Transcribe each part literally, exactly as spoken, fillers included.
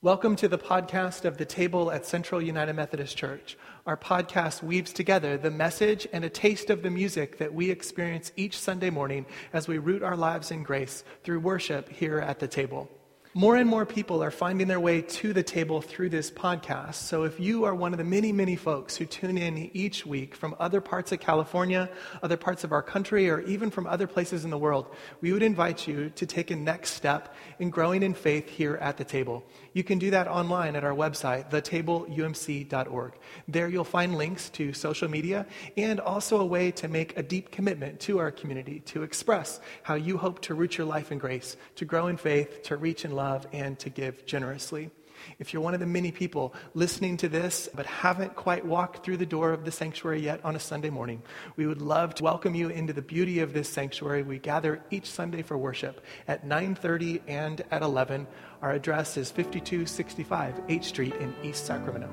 Welcome to the podcast of The Table at Central United Methodist Church. Our podcast weaves together the message and a taste of the music that we experience each Sunday morning as we root our lives in grace through worship here at The Table. More and more people are finding their way to the table through this podcast. So if you are one of the many, many folks who tune in each week from other parts of California, other parts of our country, or even from other places in the world, we would invite you to take a next step in growing in faith here at the table. You can do that online at our website, the table u m c dot org. There you'll find links to social media and also a way to make a deep commitment to our community, to express how you hope to root your life in grace, to grow in faith, to reach in love, and to give generously. If you're one of the many people listening to this but haven't quite walked through the door of the sanctuary yet on a Sunday morning, we would love to welcome you into the beauty of this sanctuary. We gather each Sunday for worship at nine thirty and at eleven. Our address is fifty-two sixty-five H Street in East Sacramento.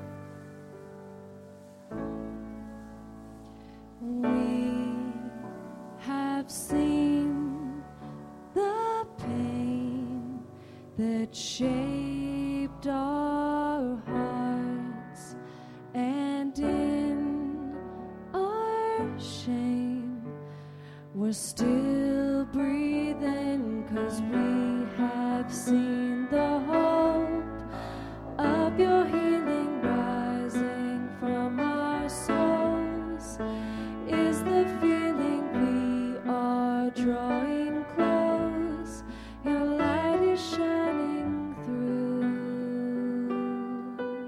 We have seen the pain that shaped our hearts, and in our shame we're still breathing, 'cause we have seen the hope of your healing rising from our souls. Is the feeling we are drawing close, your light is shining through.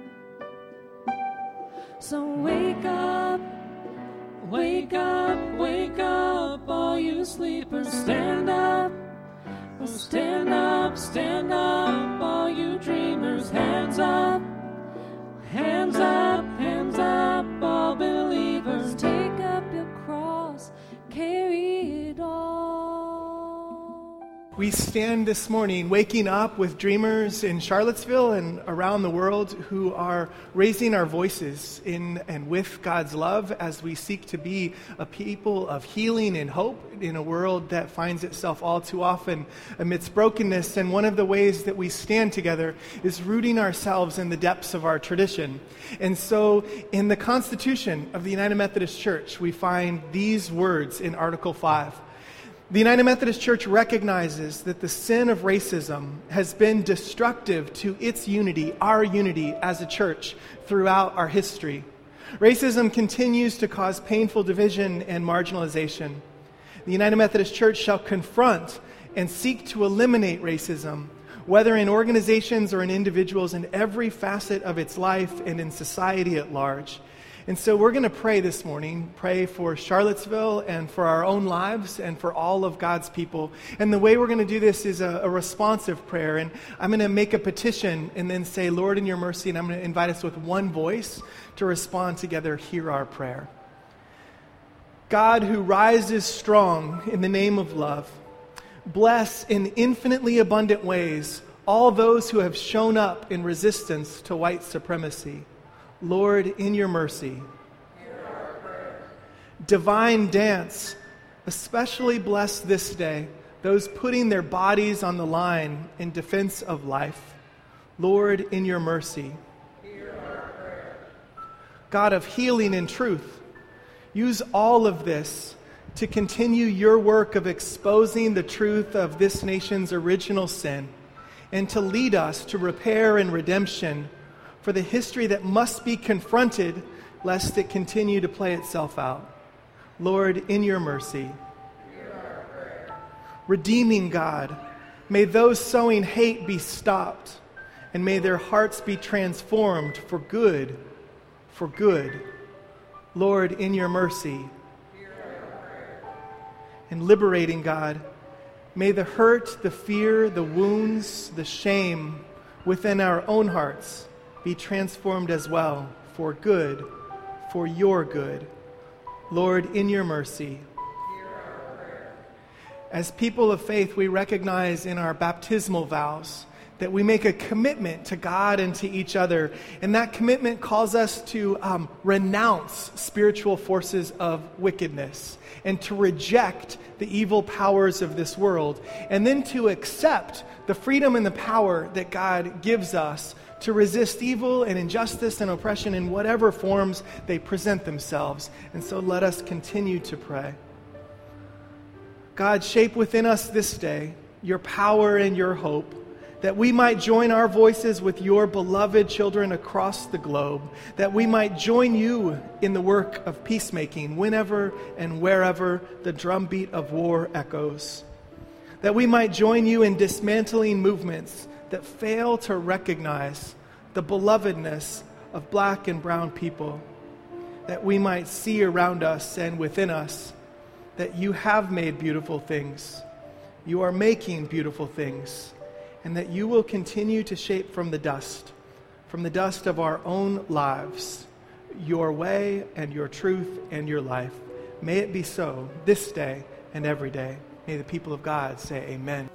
So wake up, wake up, wake up, all you sleepers, stand up, stand up, stand up, all you dreamers, hands up, hands up, hands up, all believers, take up your cross, carry it all. We stand this morning waking up with dreamers in Charlottesville and around the world who are raising our voices in and with God's love as we seek to be a people of healing and hope in a world that finds itself all too often amidst brokenness. And one of the ways that we stand together is rooting ourselves in the depths of our tradition. And so in the Constitution of the United Methodist Church, we find these words in Article five. The United Methodist Church recognizes that the sin of racism has been destructive to its unity, our unity as a church, throughout our history. Racism continues to cause painful division and marginalization. The United Methodist Church shall confront and seek to eliminate racism, whether in organizations or in individuals, in every facet of its life and in society at large. And so we're going to pray this morning, pray for Charlottesville and for our own lives and for all of God's people. And the way we're going to do this is a, a responsive prayer. And I'm going to make a petition and then say, Lord, in your mercy, and I'm going to invite us with one voice to respond together, hear our prayer. God, who rises strong in the name of love, bless in infinitely abundant ways all those who have shown up in resistance to white supremacy. Lord, in your mercy. Hear our prayer. Divine dance, especially bless this day those putting their bodies on the line in defense of life. Lord, in your mercy. Hear our prayer. God of healing and truth, use all of this to continue your work of exposing the truth of this nation's original sin and to lead us to repair and redemption for the history that must be confronted lest it continue to play itself out. Lord, in your mercy. Redeeming God, may those sowing hate be stopped, and may their hearts be transformed for good, for good. Lord, in your mercy. And liberating God, may the hurt, the fear, the wounds, the shame within our own hearts be transformed as well for good, for your good. Lord, in your mercy. As people of faith, we recognize in our baptismal vows that we make a commitment to God and to each other. And that commitment calls us to um, renounce spiritual forces of wickedness and to reject the evil powers of this world, and then to accept the freedom and the power that God gives us to resist evil and injustice and oppression in whatever forms they present themselves. And so let us continue to pray. God, shape within us this day your power and your hope, that we might join our voices with your beloved children across the globe, that we might join you in the work of peacemaking whenever and wherever the drumbeat of war echoes, that we might join you in dismantling movements that fail to recognize the belovedness of black and brown people, that we might see around us and within us that you have made beautiful things, you are making beautiful things, and that you will continue to shape from the dust, from the dust of our own lives, your way and your truth and your life. May it be so this day and every day. May the people of God say amen.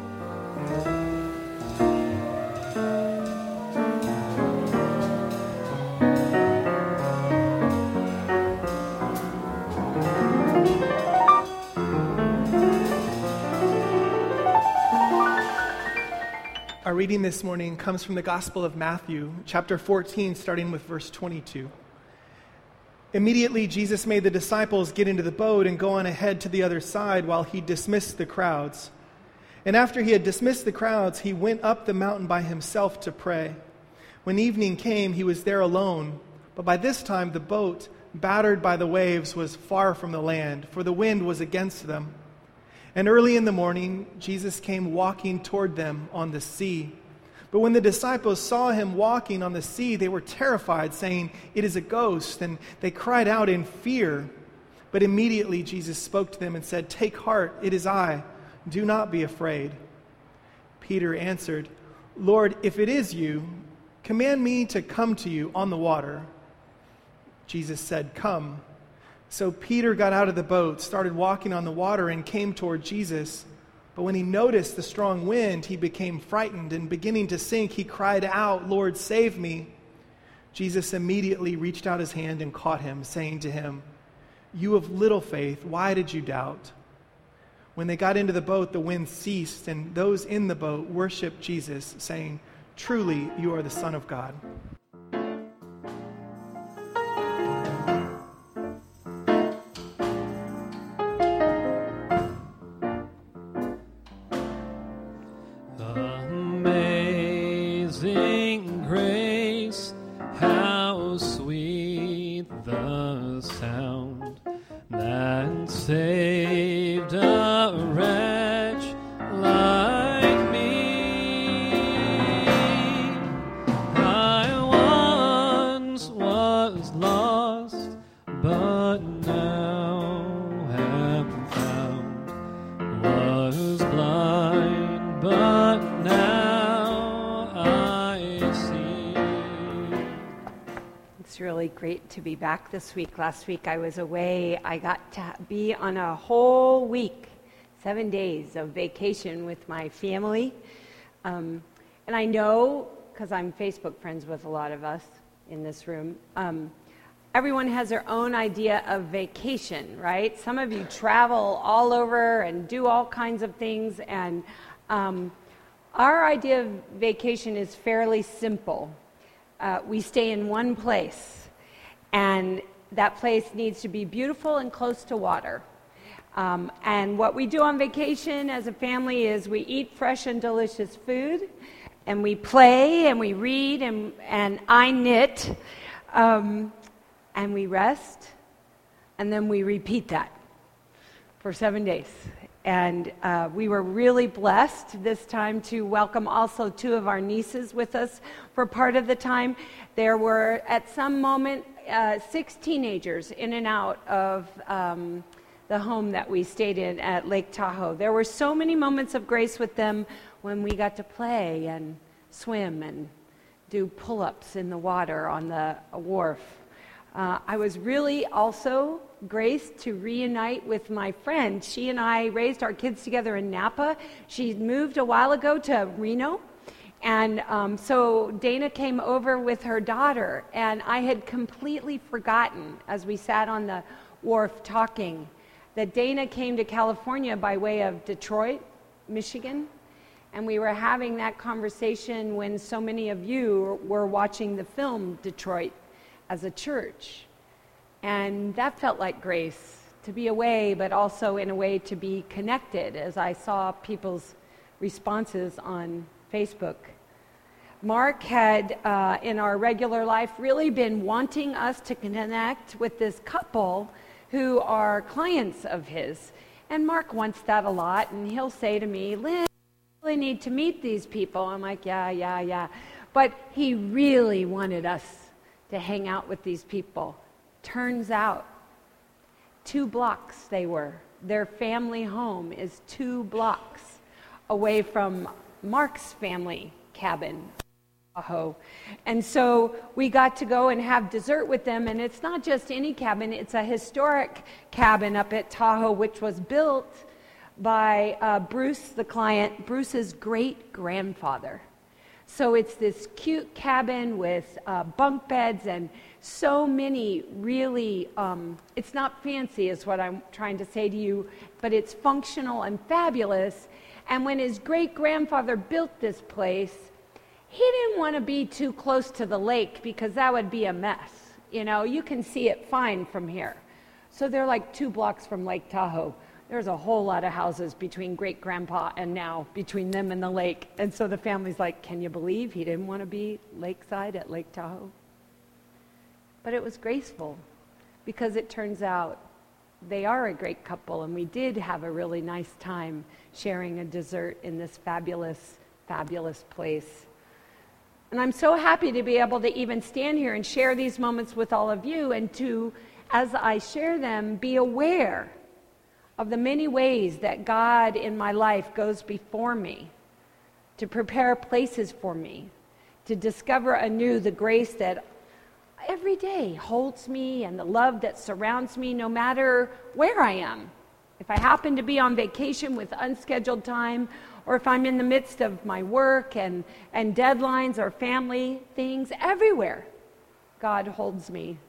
Our reading this morning comes from the Gospel of Matthew, chapter fourteen, starting with verse twenty-two. Immediately, Jesus made the disciples get into the boat and go on ahead to the other side while he dismissed the crowds. And after he had dismissed the crowds, he went up the mountain by himself to pray. When evening came, he was there alone. But by this time, the boat, battered by the waves, was far from the land, for the wind was against them. And early in the morning, Jesus came walking toward them on the sea. But when the disciples saw him walking on the sea, they were terrified, saying, "It is a ghost," and they cried out in fear. But immediately Jesus spoke to them and said, "Take heart, it is I. Do not be afraid." Peter answered, "Lord, if it is you, command me to come to you on the water." Jesus said, "Come." So Peter got out of the boat, started walking on the water, and came toward Jesus. But when he noticed the strong wind, he became frightened, and beginning to sink, he cried out, "Lord, save me." Jesus immediately reached out his hand and caught him, saying to him, "You of little faith, why did you doubt?" When they got into the boat, the wind ceased, and those in the boat worshiped Jesus, saying, "Truly, you are the Son of God." Amazing grace, how sweet the sound that saved a wretch like me. I once was lost, but now am found. Was blind, but now I see. It's really great to be back this week. Last week I was away. I got to be on a whole week, seven days of vacation with my family. Um, and I know, because I'm Facebook friends with a lot of us in this room, um, everyone has their own idea of vacation, right? Some of you travel all over and do all kinds of things. And um, our idea of vacation is fairly simple. Uh, we stay in one place, and that place needs to be beautiful and close to water. Um, and what we do on vacation as a family is we eat fresh and delicious food, and we play, and we read, and, and I knit, um, and we rest, and then we repeat that for seven days. And uh, we were really blessed this time to welcome also two of our nieces with us for part of the time. There were, at some moment, uh, six teenagers in and out of um, the home that we stayed in at Lake Tahoe. There were so many moments of grace with them when we got to play and swim and do pull-ups in the water on the wharf. Uh, I was really also graced to reunite with my friend. She and I raised our kids together in Napa. She moved a while ago to Reno, And um, so Dana came over with her daughter, and I had completely forgotten, as we sat on the wharf talking, that Dana came to California by way of Detroit, Michigan, and we were having that conversation when so many of you were watching the film Detroit as a church. And that felt like grace, to be away, but also in a way to be connected, as I saw people's responses on Facebook. Mark had, uh, in our regular life, really been wanting us to connect with this couple who are clients of his. And Mark wants that a lot, and he'll say to me, Lynn, I really need to meet these people. I'm like, yeah, yeah, yeah. But he really wanted us to hang out with these people. Turns out, two blocks they were. Their family home is two blocks away from Mark's family cabin, Tahoe. And so we got to go and have dessert with them, and it's not just any cabin, it's a historic cabin up at Tahoe, which was built by uh, Bruce, the client, Bruce's great-grandfather. So it's this cute cabin with uh, bunk beds and so many really, um, it's not fancy is what I'm trying to say to you, but it's functional and fabulous. And when his great-grandfather built this place, he didn't want to be too close to the lake because that would be a mess. You know, you can see it fine from here. So they're like two blocks from Lake Tahoe. There's a whole lot of houses between great-grandpa and now, between them and the lake. And so the family's like, can you believe he didn't want to be lakeside at Lake Tahoe? But it was graceful because it turns out they are a great couple, and we did have a really nice time sharing a dessert in this fabulous, fabulous place. And I'm so happy to be able to even stand here and share these moments with all of you, and to, as I share them, be aware of the many ways that God in my life goes before me to prepare places for me, to discover anew the grace that every day holds me and the love that surrounds me no matter where I am. If I happen to be on vacation with unscheduled time, or if I'm in the midst of my work and, and deadlines or family things, everywhere God holds me.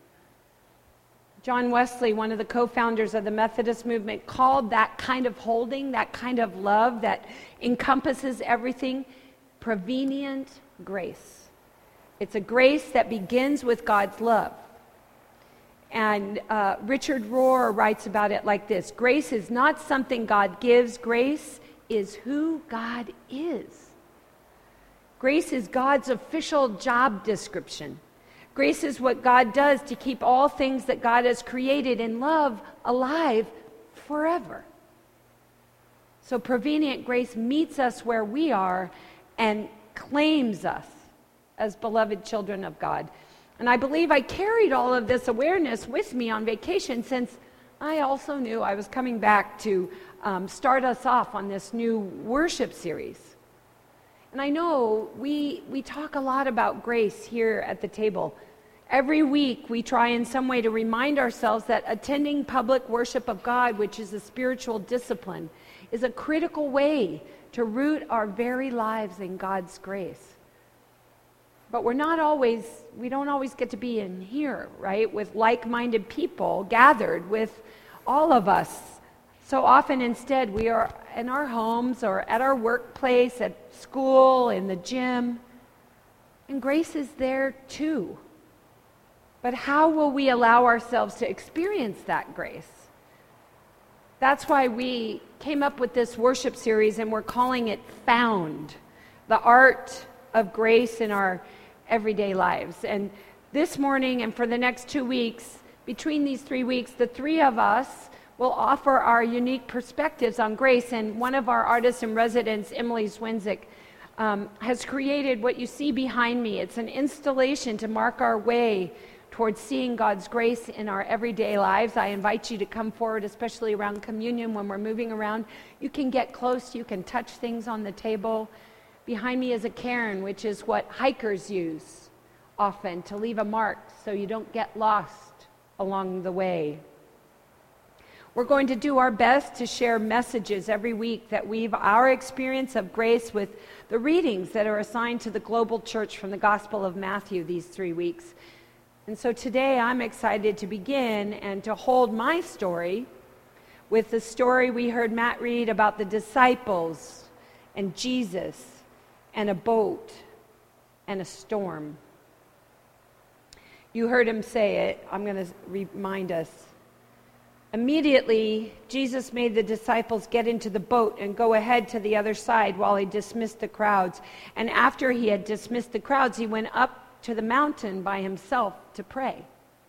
John Wesley, one of the co-founders of the Methodist movement, called that kind of holding, that kind of love that encompasses everything, prevenient grace. It's a grace that begins with God's love. And uh, Richard Rohr writes about it like this: grace is not something God gives, grace is who God is. Grace is God's official job description. Grace is what God does to keep all things that God has created in love alive forever. So prevenient grace meets us where we are and claims us as beloved children of God. And I believe I carried all of this awareness with me on vacation, since I also knew I was coming back to um, start us off on this new worship series. And I know we we talk a lot about grace here at the table. Every week we try in some way to remind ourselves that attending public worship of God, which is a spiritual discipline, is a critical way to root our very lives in God's grace. But we're not always, we don't always get to be in here, right, with like-minded people gathered with all of us. So often instead we are in our homes or at our workplace, at school, in the gym. And grace is there too. But how will we allow ourselves to experience that grace? That's why we came up with this worship series, and we're calling it Found, the art of grace in our everyday lives. And this morning and for the next two weeks, between these three weeks, the three of us will offer our unique perspectives on grace. And one of our artists in residence, Emily Zwinzik, um, has created what you see behind me. It's an installation to mark our way towards seeing God's grace in our everyday lives. I invite you to come forward, especially around communion when we're moving around. You can get close, you can touch things on the table. Behind me is a cairn, which is what hikers use often to leave a mark so you don't get lost along the way. We're We're going to do our best to share messages every week that weave our experience of grace with the readings that are assigned to the global church from the Gospel of Matthew these three weeks. And so today I'm excited to begin and to hold my story with the story we heard Matt read about the disciples and Jesus and a boat and a storm. You heard him say it. I'm going to remind us. Immediately, Jesus made the disciples get into the boat and go ahead to the other side while he dismissed the crowds. And after he had dismissed the crowds, he went up to the mountain by himself to pray.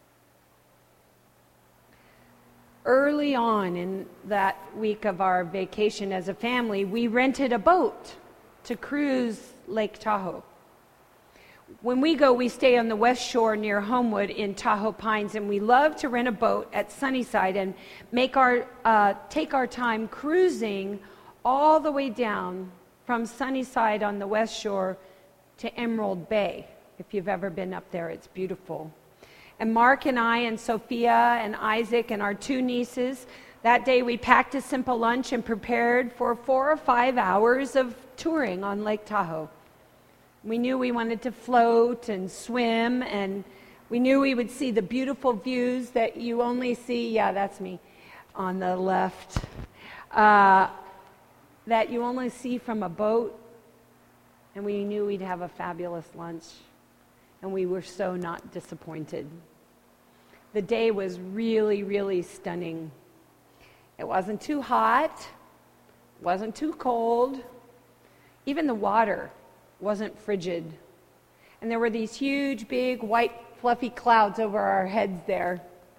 Early on in that week of our vacation as a family, we rented a boat to cruise Lake Tahoe. When we go, we stay on the west shore near Homewood in Tahoe Pines, and we love to rent a boat at Sunnyside and make our uh, take our time cruising all the way down from Sunnyside on the west shore to Emerald Bay. If you've ever been up there, it's beautiful. And Mark and I and Sophia and Isaac and our two nieces, that day we packed a simple lunch and prepared for four or five hours of touring on Lake Tahoe. We knew we wanted to float and swim, and we knew we would see the beautiful views that you only see, yeah, that's me, on the left, uh, that you only see from a boat, and we knew we'd have a fabulous lunch, and we were so not disappointed. The day was really, really stunning. It wasn't too hot, wasn't too cold, even the water wasn't frigid. And there were these huge, big, white, fluffy clouds over our heads there.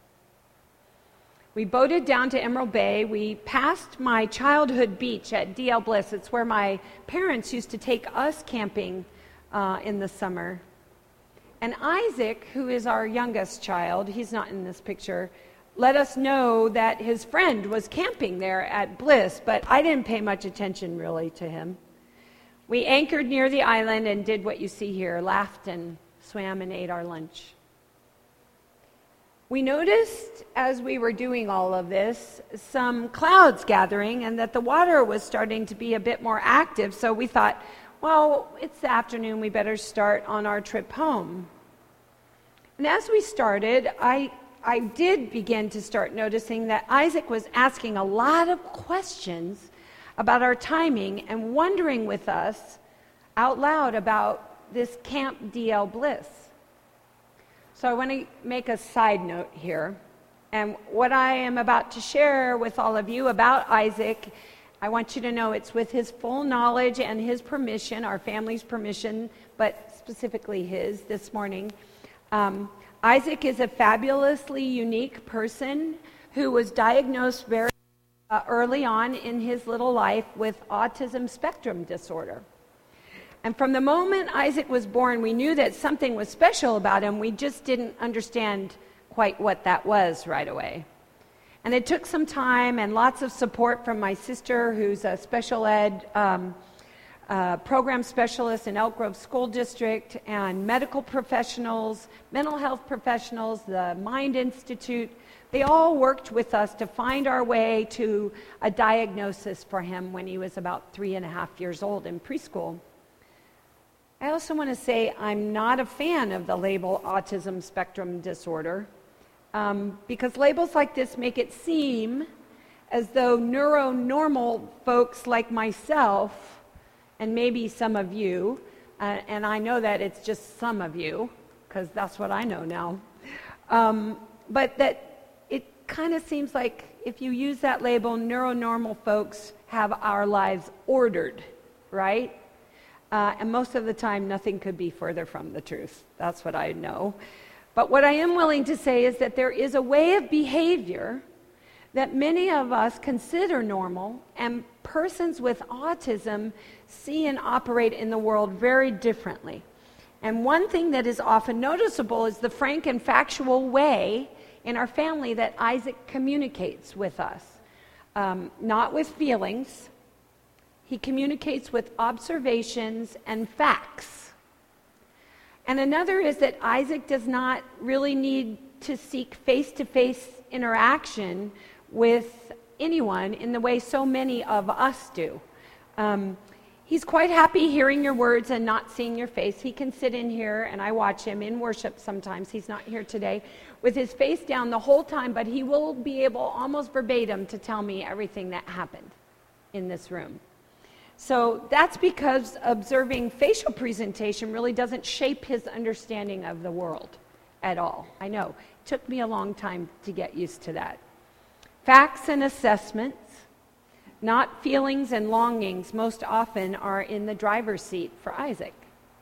We boated down to Emerald Bay. We passed my childhood beach at D L Bliss. It's where my parents used to take us camping uh, in the summer. And Isaac, who is our youngest child, he's not in this picture, let us know that his friend was camping there at Bliss, but I didn't pay much attention really to him. We anchored near the island and did what you see here, laughed and swam and ate our lunch. We noticed as we were doing all of this some clouds gathering and that the water was starting to be a bit more active, so we thought, well, it's the afternoon, we better start on our trip home. And as we started, I, I did begin to start noticing that Isaac was asking a lot of questions about our timing and wondering with us out loud about this Camp D L Bliss. So I want to make a side note here. And what I am about to share with all of you about Isaac, I want you to know it's with his full knowledge and his permission, our family's permission, but specifically his this morning. Um, Isaac is a fabulously unique person who was diagnosed very Uh, early on in his little life with autism spectrum disorder. And from the moment Isaac was born, we knew that something was special about him. We just didn't understand quite what that was right away. And it took some time and lots of support from my sister, who's a special ed um, uh, program specialist in Elk Grove School District, and medical professionals, mental health professionals, the Mind Institute. They all worked with us to find our way to a diagnosis for him when he was about three and a half years old in preschool. I also want to say I'm not a fan of the label autism spectrum disorder um, because labels like this make it seem as though neuronormal folks like myself, and maybe some of you, uh, and I know that it's just some of you because that's what I know now, um, but that kind of seems like if you use that label, neuronormal folks have our lives ordered, right? Uh, and most of the time, nothing could be further from the truth. That's what I know. But what I am willing to say is that there is a way of behavior that many of us consider normal, and persons with autism see and operate in the world very differently. And one thing that is often noticeable is the frank and factual way in our family that Isaac communicates with us. Um, not with feelings. He communicates with observations and facts. And another is that Isaac does not really need to seek face-to-face interaction with anyone in the way so many of us do. Um, he's quite happy hearing your words and not seeing your face. He can sit in here, and I watch him in worship sometimes. He's not here today, with his face down the whole time, but he will be able almost verbatim to tell me everything that happened in this room. So that's because observing facial presentation really doesn't shape his understanding of the world at all. I know. It took me a long time to get used to that. Facts and assessments, not feelings and longings, most often are in the driver's seat for Isaac.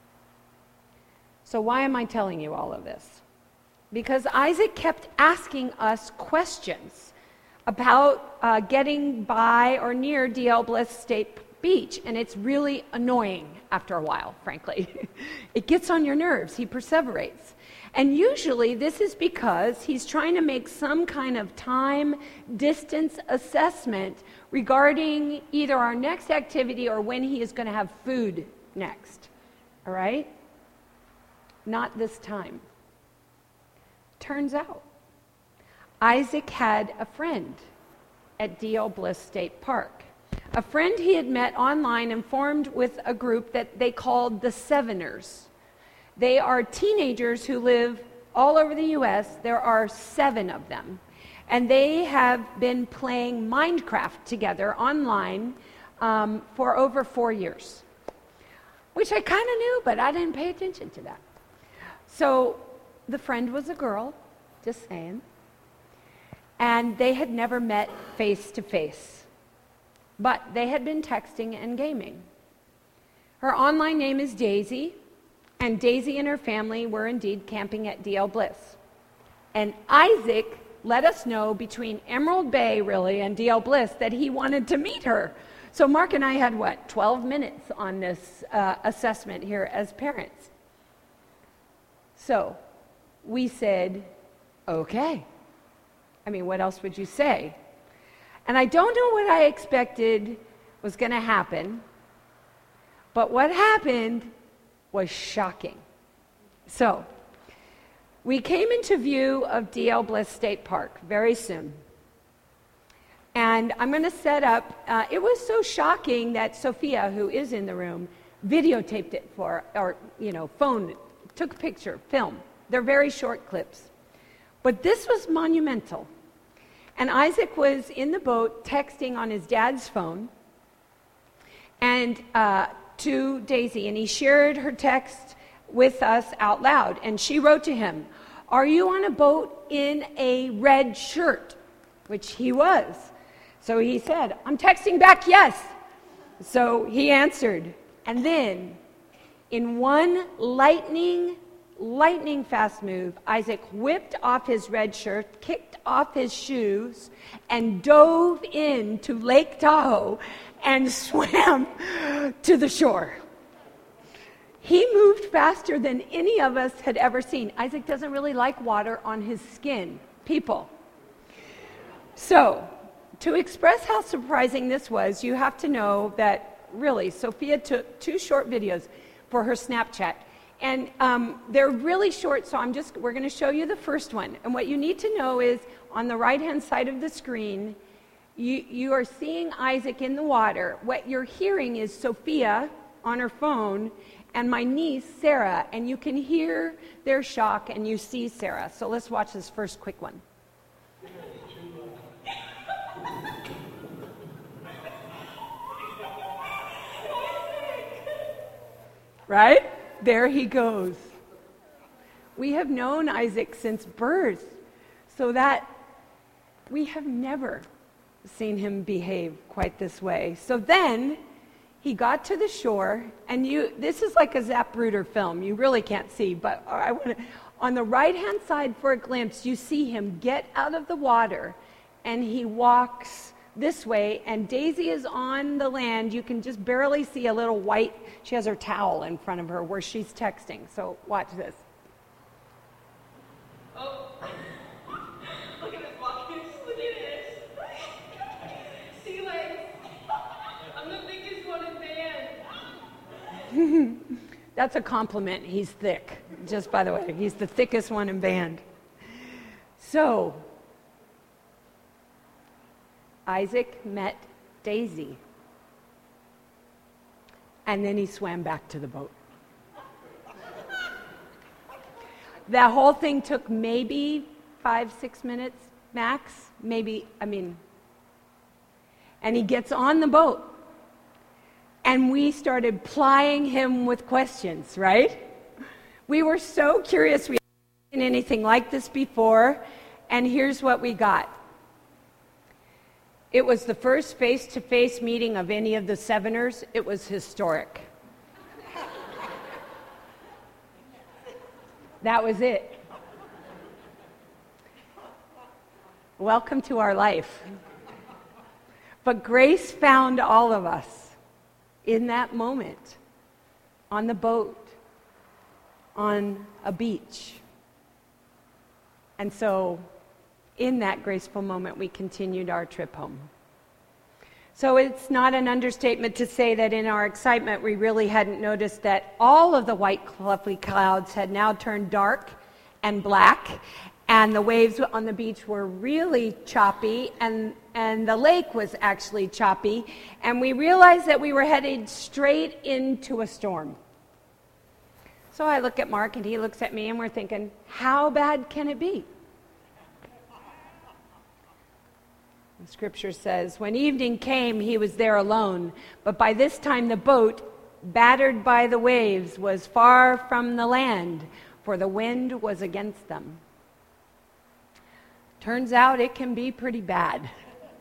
So why am I telling you all of this? Because Isaac kept asking us questions about uh, getting by or near D L Bliss State Beach, and it's really annoying after a while, frankly. It gets on your nerves. He perseverates. And usually this is because he's trying to make some kind of time distance assessment regarding either our next activity or when he is going to have food next. All right? Not this time. Turns out, Isaac had a friend at D L Bliss State Park. A friend he had met online and formed with a group that they called the Seveners. They are teenagers who live all over the U S. There are seven of them. And they have been playing Minecraft together online um, for over four years. Which I kind of knew, but I didn't pay attention to that. So the friend was a girl, just saying. And they had never met face to face. But they had been texting and gaming. Her online name is Daisy. And Daisy and her family were indeed camping at D L Bliss. And Isaac let us know between Emerald Bay, really, and D L Bliss that he wanted to meet her. So Mark and I had, what, twelve minutes on this uh, assessment here as parents. So we said, okay. I mean, what else would you say? And I don't know what I expected was going to happen, but what happened was shocking. So, we came into view of D L Bliss State Park very soon. And I'm going to set up, uh, it was so shocking that Sophia, who is in the room, videotaped it for, or, you know, phone, took a picture, film. They're very short clips. But this was monumental. And Isaac was in the boat texting on his dad's phone. And, uh, to Daisy, and he shared her text with us out loud. And she wrote to him, "Are you on a boat in a red shirt?" Which he was. So he said, "I'm texting back, yes." So he answered. And then, in one lightning, lightning fast move, Isaac whipped off his red shirt, kicked off his shoes, and dove into Lake Tahoe and swam to the shore. He moved faster than any of us had ever seen. Isaac doesn't really like water on his skin, people. So, to express how surprising this was, you have to know that, really, Sophia took two short videos for her Snapchat. And um, they're really short, so I'm just, we're going to show you the first one. And what you need to know is, on the right-hand side of the screen, You, you are seeing Isaac in the water. What you're hearing is Sophia on her phone and my niece, Sarah. And you can hear their shock and you see Sarah. So let's watch this first quick one. Right? There he goes. We have known Isaac since birth, so that we have never seen him behave quite this way. So then he got to the shore, and you this is like a Zapruder film. You really can't see, but I want to, on the right-hand side for a glimpse, you see him get out of the water, and he walks this way, and Daisy is on the land. You can just barely see a little white, she has her towel in front of her where she's texting. So watch this. Oh. Look at this walking. Look at this. Sea legs. I'm the thickest one in band. That's a compliment. He's thick. Just by the way, he's the thickest one in band. So, Isaac met Daisy. And then he swam back to the boat. That whole thing took maybe five, six minutes max. Maybe, I mean, and he gets on the boat. And we started plying him with questions, right? We were so curious. We hadn't seen anything like this before. And here's what we got. It was the first face-to-face meeting of any of the Seveners. It was historic. That was it. Welcome to our life. But grace found all of us in that moment, on the boat, on a beach. And so, in that graceful moment, we continued our trip home. So it's not an understatement to say that in our excitement, we really hadn't noticed that all of the white fluffy clouds had now turned dark and black, and the waves on the beach were really choppy, and, and the lake was actually choppy, and we realized that we were headed straight into a storm. So I look at Mark, and he looks at me, and we're thinking, how bad can it be? The scripture says, when evening came, he was there alone, but by this time the boat, battered by the waves, was far from the land, for the wind was against them. Turns out it can be pretty bad.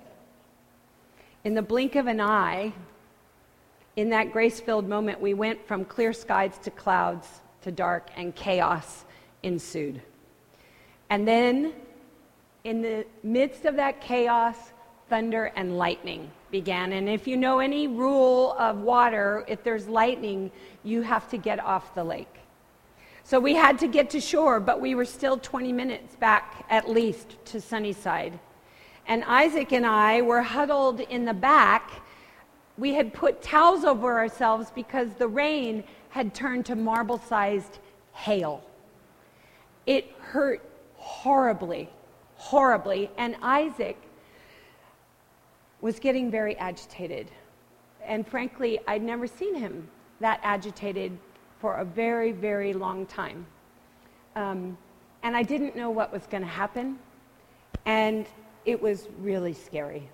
In the blink of an eye, in that grace-filled moment, we went from clear skies to clouds to dark, and chaos ensued. And then, in the midst of that chaos, thunder and lightning began. And if you know any rule of water, if there's lightning, you have to get off the lake. So we had to get to shore, but we were still twenty minutes back at least to Sunnyside. And Isaac and I were huddled in the back. We had put towels over ourselves because the rain had turned to marble-sized hail. It hurt horribly, horribly, and Isaac was getting very agitated. And frankly, I'd never seen him that agitated for a very, very long time. Um, and I didn't know what was going to happen, and it was really scary.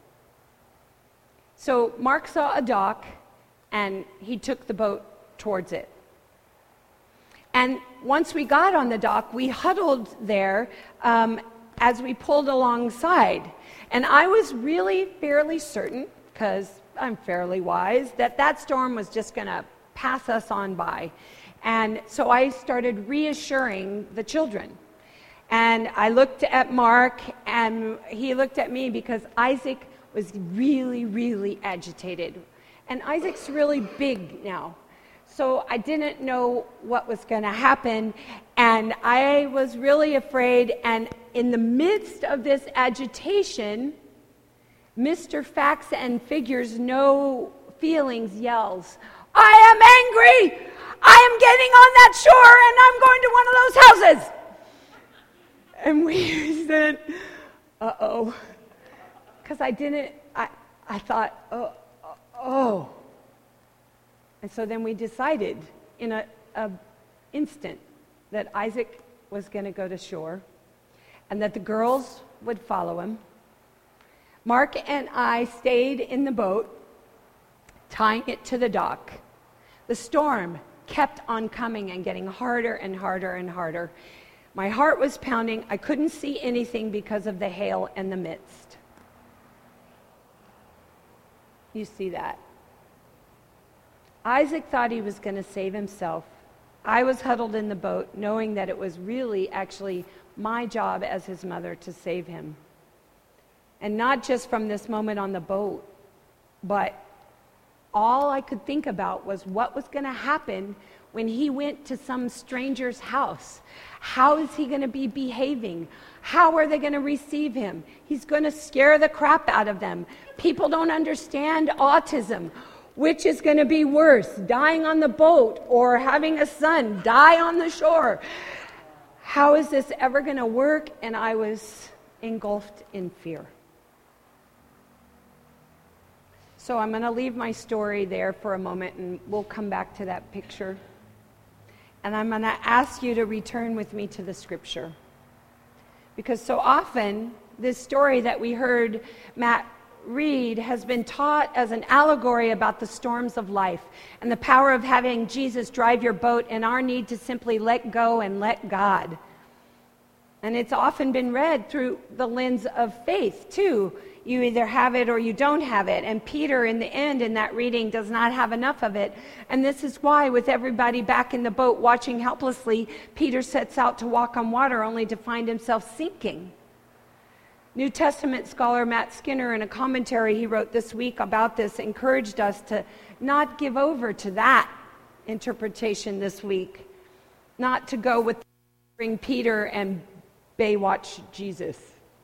So Mark saw a dock, and he took the boat towards it. And once we got on the dock, we huddled there um, as we pulled alongside. And I was really fairly certain, because I'm fairly wise, that that storm was just going to pass us on by. And so I started reassuring the children. And I looked at Mark, and he looked at me, because Isaac was really, really agitated. And Isaac's really big now. So I didn't know what was going to happen, and I was really afraid. And in the midst of this agitation, Mister Facts and Figures No Feelings yells, "I am angry! I am getting on that shore, and I'm going to one of those houses!" And we said, uh-oh. Because I didn't, I, I thought, oh, oh. And so then we decided in an a instant that Isaac was going to go to shore and that the girls would follow him. Mark and I stayed in the boat, tying it to the dock. The storm kept on coming and getting harder and harder and harder. My heart was pounding. I couldn't see anything because of the hail and the mist. You see that? Isaac thought he was going to save himself. I was huddled in the boat, knowing that it was really actually my job as his mother to save him. And not just from this moment on the boat, but all I could think about was what was going to happen when he went to some stranger's house. How is he going to be behaving? How are they going to receive him? He's going to scare the crap out of them. People don't understand autism. Which is going to be worse, dying on the boat or having a son die on the shore? How is this ever going to work? And I was engulfed in fear. So I'm going to leave my story there for a moment, and we'll come back to that picture. And I'm going to ask you to return with me to the scripture. Because so often, this story that we heard Matt read has been taught as an allegory about the storms of life and the power of having Jesus drive your boat and our need to simply let go and let God. And it's often been read through the lens of faith, too. You either have it or you don't have it. And Peter, in the end, in that reading, does not have enough of it. And this is why, with everybody back in the boat watching helplessly, Peter sets out to walk on water only to find himself sinking. New Testament scholar Matt Skinner, in a commentary he wrote this week about this, encouraged us to not give over to that interpretation this week, not to go with bring Peter and Baywatch Jesus.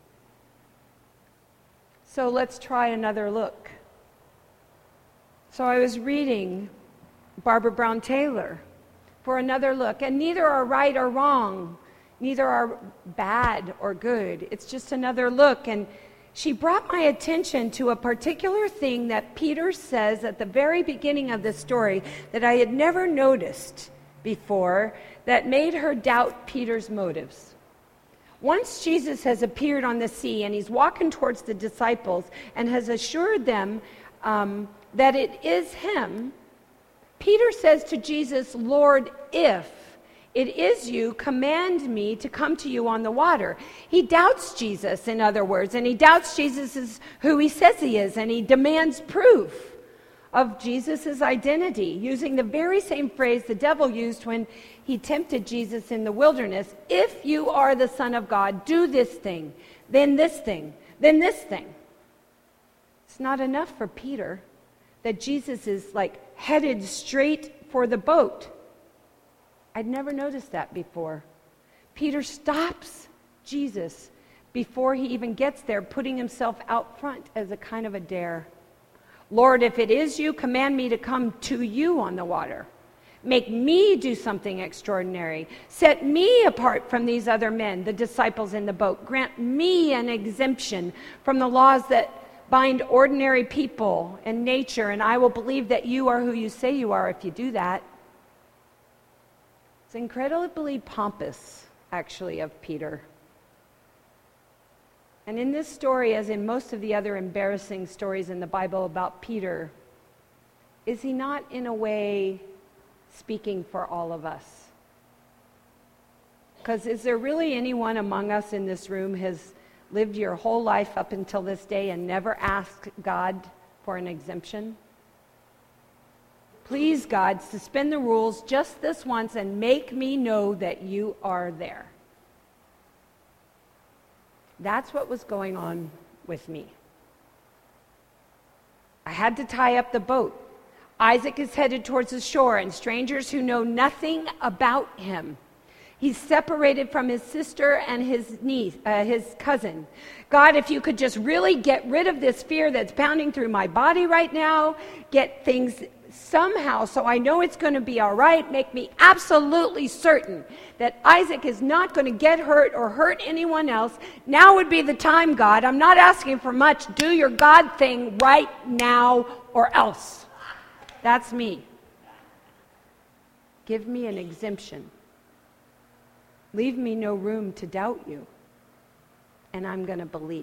So let's try another look. So I was reading Barbara Brown Taylor for another look, and neither are right or wrong. Neither are bad or good. It's just another look. And she brought my attention to a particular thing that Peter says at the very beginning of the story that I had never noticed before, that made her doubt Peter's motives. Once Jesus has appeared on the sea and he's walking towards the disciples and has assured them um, that it is him, Peter says to Jesus, "Lord, if it is you, command me to come to you on the water." He doubts Jesus, in other words, and he doubts Jesus is who he says he is, and he demands proof of Jesus' identity, using the very same phrase the devil used when he tempted Jesus in the wilderness. If you are the Son of God, do this thing, then this thing, then this thing. It's not enough for Peter that Jesus is like headed straight for the boat. I'd never noticed that before. Peter stops Jesus before he even gets there, putting himself out front as a kind of a dare. "Lord, if it is you, command me to come to you on the water. Make me do something extraordinary. Set me apart from these other men, the disciples in the boat. Grant me an exemption from the laws that bind ordinary people and nature, and I will believe that you are who you say you are if you do that." It's incredibly pompous, actually, of Peter. And in this story, as in most of the other embarrassing stories in the Bible about Peter, is he not, in a way, speaking for all of us? Because is there really anyone among us in this room has lived your whole life up until this day and never asked God for an exemption? Please, God, suspend the rules just this once and make me know that you are there. That's what was going on with me. I had to tie up the boat. Isaac is headed towards the shore, and strangers who know nothing about him. He's separated from his sister and his niece, uh, his cousin. God, if you could just really get rid of this fear that's pounding through my body right now, get things somehow so I know it's going to be all right, make me absolutely certain that Isaac is not going to get hurt or hurt anyone else. Now would be the time, God. I'm not asking for much. Do your God thing right now or else. That's me. Give me an exemption. Leave me no room to doubt you, and I'm going to believe.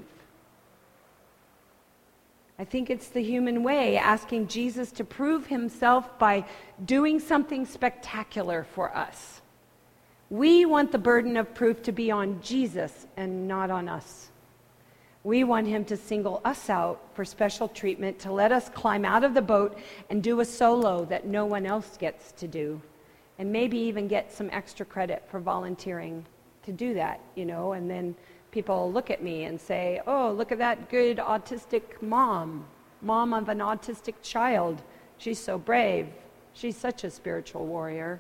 I think it's the human way, asking Jesus to prove himself by doing something spectacular for us. We want the burden of proof to be on Jesus and not on us. We want him to single us out for special treatment, to let us climb out of the boat and do a solo that no one else gets to do, and maybe even get some extra credit for volunteering to do that, you know, and then people look at me and say, "Oh, look at that good autistic mom, mom of an autistic child. She's so brave. She's such a spiritual warrior."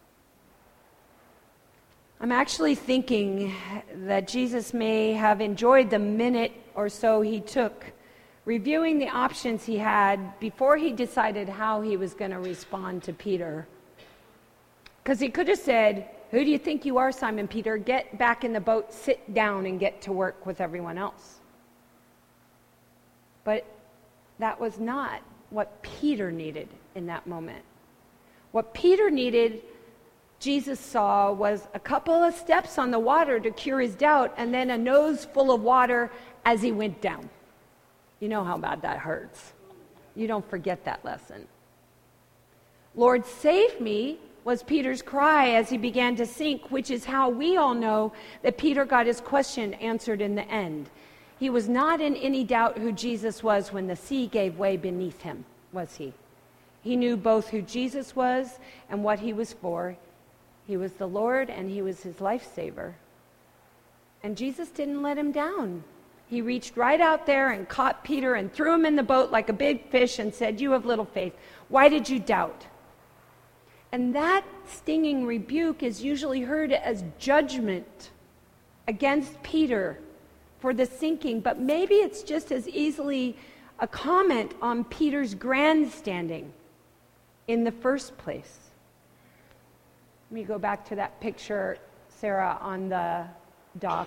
I'm actually thinking that Jesus may have enjoyed the minute or so he took reviewing the options he had before he decided how he was going to respond to Peter. Because he could have said, "Who do you think you are, Simon Peter? Get back in the boat, sit down, and get to work with everyone else." But that was not what Peter needed in that moment. What Peter needed, Jesus saw, was a couple of steps on the water to cure his doubt, and then a nose full of water as he went down. You know how bad that hurts. You don't forget that lesson. Lord, save me, was Peter's cry as he began to sink, which is how we all know that Peter got his question answered in the end. He was not in any doubt who Jesus was when the sea gave way beneath him, was he? He knew both who Jesus was and what he was for. He was the Lord and he was his lifesaver. And Jesus didn't let him down. He reached right out there and caught Peter and threw him in the boat like a big fish and said, "You have little faith. Why did you doubt?" And that stinging rebuke is usually heard as judgment against Peter for the sinking, but maybe it's just as easily a comment on Peter's grandstanding in the first place. Let me go back to that picture, Sarah, on the dock.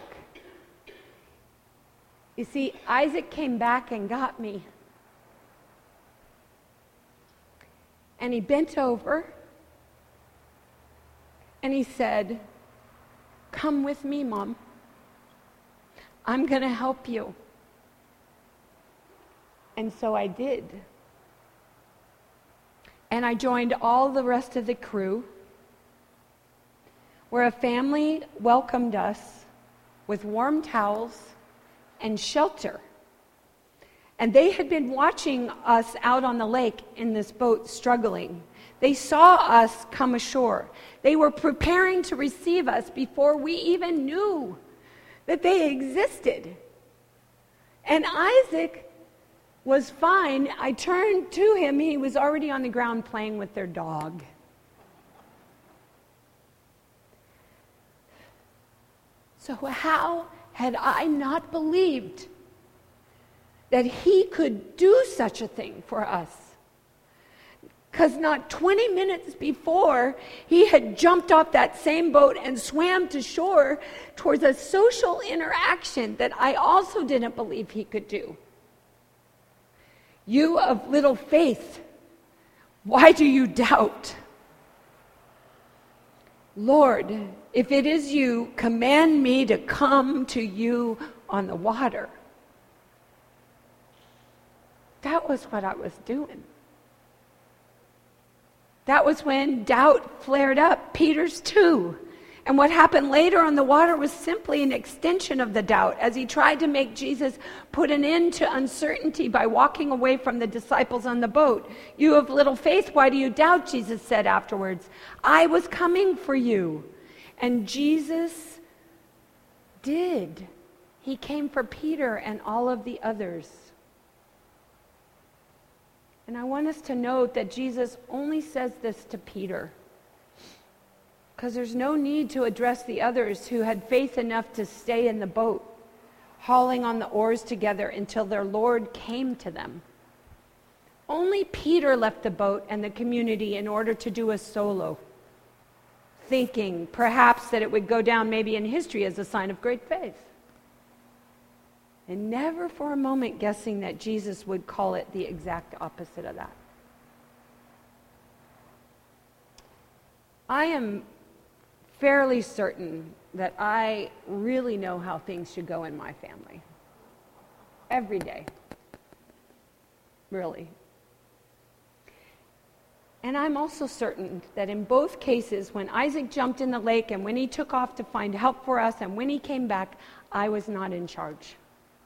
You see, Isaac came back and got me. And he bent over and he said, "Come with me, Mom. I'm going to help you." And so I did. And I joined all the rest of the crew, where a family welcomed us with warm towels and shelter. And they had been watching us out on the lake in this boat struggling. They saw us come ashore. They were preparing to receive us before we even knew that they existed. And Isaac was fine. I turned to him. He was already on the ground playing with their dog. So how had I not believed that he could do such a thing for us? Because not twenty minutes before, he had jumped off that same boat and swam to shore towards a social interaction that I also didn't believe he could do. "You of little faith, why do you doubt? Lord, if it is you, command me to come to you on the water." That was what I was doing. That was when doubt flared up, Peter's too. And what happened later on the water was simply an extension of the doubt as he tried to make Jesus put an end to uncertainty by walking away from the disciples on the boat. "You have little faith, why do you doubt?" Jesus said afterwards. "I was coming for you." And Jesus did. He came for Peter and all of the others. And I want us to note that Jesus only says this to Peter, because there's no need to address the others who had faith enough to stay in the boat, hauling on the oars together until their Lord came to them. Only Peter left the boat and the community in order to do a solo, thinking perhaps that it would go down maybe in history as a sign of great faith. And never for a moment guessing that Jesus would call it the exact opposite of that. I am fairly certain that I really know how things should go in my family. Every day. Really. And I'm also certain that in both cases, when Isaac jumped in the lake and when he took off to find help for us and when he came back, I was not in charge.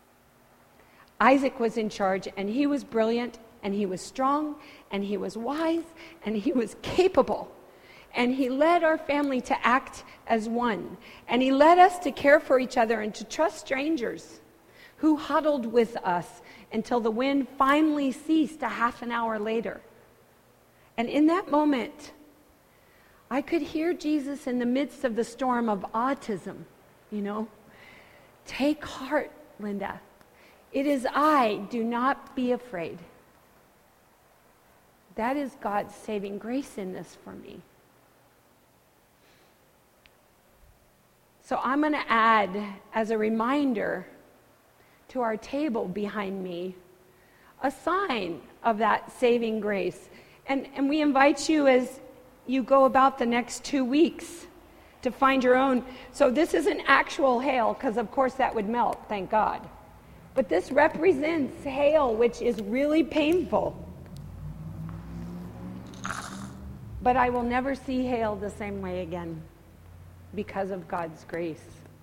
Isaac was in charge, and he was brilliant, and he was strong, and he was wise, and he was capable. And he led our family to act as one. And he led us to care for each other and to trust strangers who huddled with us until the wind finally ceased a half an hour later. And in that moment, I could hear Jesus in the midst of the storm of autism, you know. "Take heart, Linda. It is I, do not be afraid." That is God's saving grace in this for me. So I'm going to add, as a reminder, to our table behind me, a sign of that saving grace. And, and we invite you as you go about the next two weeks to find your own. So this isn't actual hail, because of course that would melt, thank God. But this represents hail, which is really painful. But I will never see hail the same way again because of God's grace.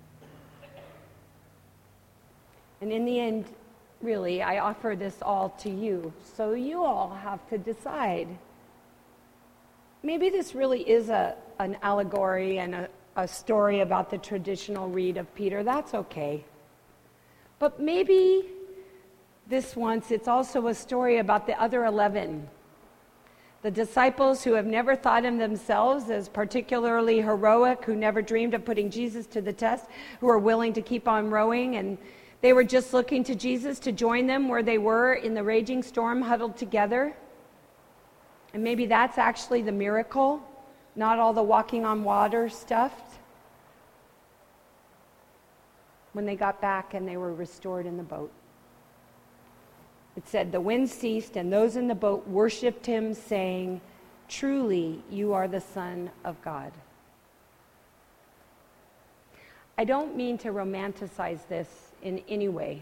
And in the end, really, I offer this all to you, so you all have to decide. Maybe this really is a, an allegory and a, a story about the traditional read of Peter. That's okay. But maybe this once, it's also a story about the other eleven. The disciples who have never thought of themselves as particularly heroic, who never dreamed of putting Jesus to the test, who are willing to keep on rowing, and they were just looking to Jesus to join them where they were in the raging storm, huddled together. And maybe that's actually the miracle, not all the walking on water stuff. When they got back and they were restored in the boat. It said, the wind ceased, and those in the boat worshipped him, saying, truly, you are the Son of God. I don't mean to romanticize this in any way.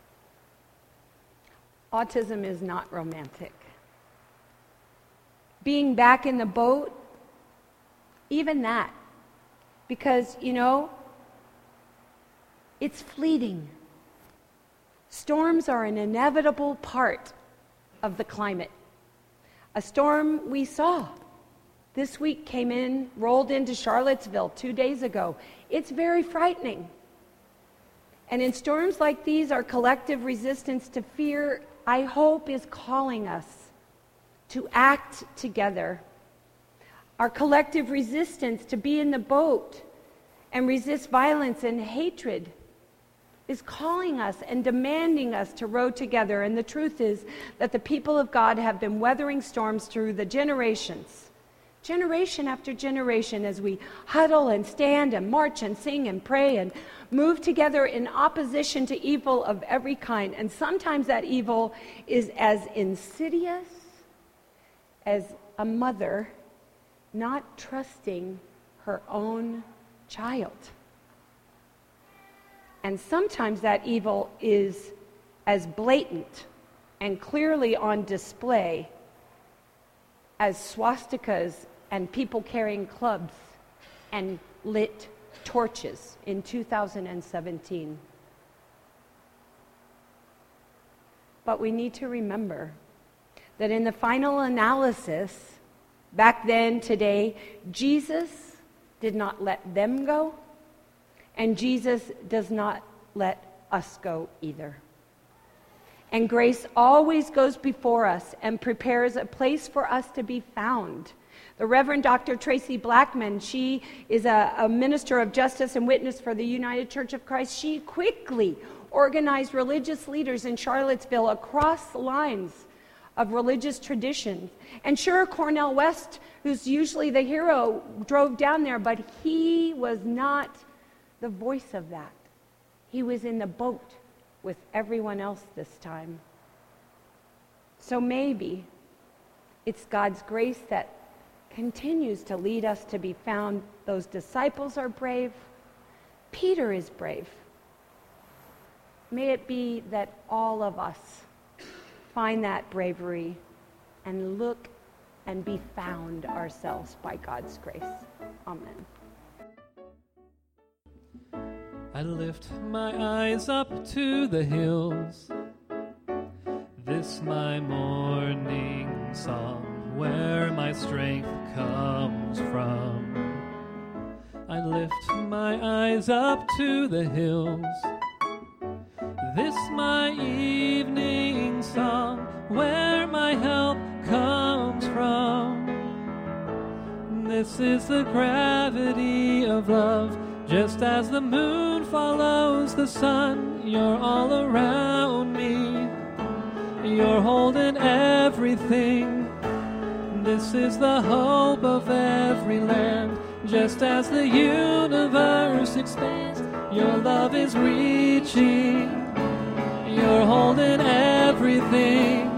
Autism is not romantic. Being back in the boat, even that. Because, you know, it's fleeting. Storms are an inevitable part of the climate. A storm we saw this week came in, rolled into Charlottesville two days ago. It's very frightening. And in storms like these, our collective resistance to fear, I hope, is calling us to act together. Our collective resistance to be in the boat and resist violence and hatred is calling us and demanding us to row together. And the truth is that the people of God have been weathering storms through the generations, generation after generation, as we huddle and stand and march and sing and pray and move together in opposition to evil of every kind. And sometimes that evil is as insidious as a mother not trusting her own child. And sometimes that evil is as blatant and clearly on display as swastikas and people carrying clubs and lit torches in two thousand seventeen. But we need to remember that in the final analysis, back then, today, Jesus did not let them go, and Jesus does not let us go either. And grace always goes before us and prepares a place for us to be found. The Reverend Doctor Tracy Blackman, she is a, a minister of justice and witness for the United Church of Christ. She quickly organized religious leaders in Charlottesville across lines of religious traditions. And sure, Cornel West, who's usually the hero, drove down there, but he was not the voice of that. He was in the boat with everyone else this time. So maybe it's God's grace that continues to lead us to be found. Those disciples are brave. Peter is brave. May it be that all of us find that bravery and look and be found ourselves by God's grace. Amen. I lift my eyes up to the hills, this my morning song, where my strength comes from. I lift my eyes up to the hills, this my evening song, where my help comes from. This is the gravity of love. Just as the moon follows the sun, you're all around me. You're holding everything. This is the hope of every land. Just as the universe expands, your love is reaching. You're holding everything. everything.